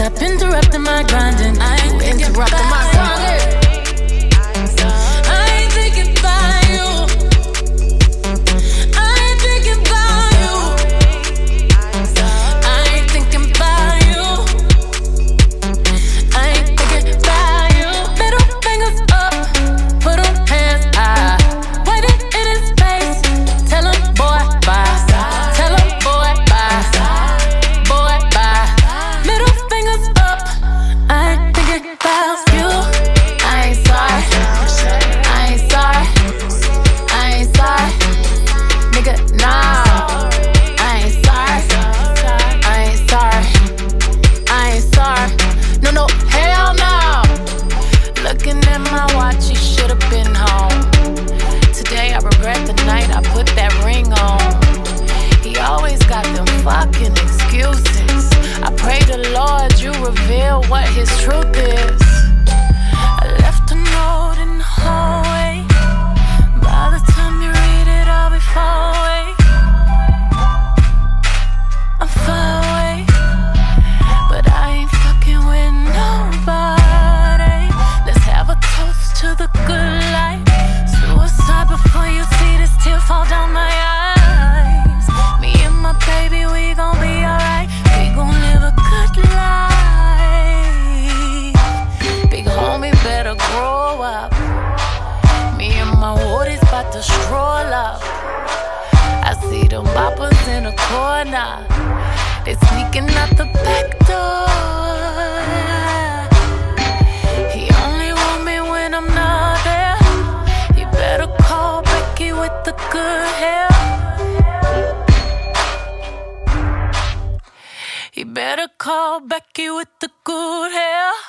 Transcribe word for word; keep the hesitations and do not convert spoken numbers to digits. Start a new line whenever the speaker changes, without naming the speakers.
stop interrupting my grinding. I ain't interrupting my grinding. I ain't thinking about you. I ain't thinking about you. I ain't thinking about you. I ain't thinking about you. Middle fingers up, put 'em hands high. Waving in his face, tell him boy bye. Tell him boy bye. Boy bye. Middle fingers up, I ain't thinking about you. I ain't sorry. I ain't sorry. I ain't sorry. Nigga, nah. I ain't sorry. I ain't sorry. I ain't sorry. No, no, hell no. Looking at my watch, he should've been home. Today I regret the night I put that ring on. He always got them fucking excuses. I pray the Lord you reveal what his truth is. I left a note in the hallway. By the time you read it, I'll be far away. I'm far away, but I ain't fucking with nobody. Let's have a toast to the good life. Suicide before you see this tear fall down my eyes. Me and my baby, we gon' be alright. We gon' live a good life. Big homie better grow up. Me and my woodies bout to stroll up. I see them boppers in the corner. They sneaking out the back door. He only want me when I'm not there. He better call Becky with the good hair. He better call Becky with the good hair.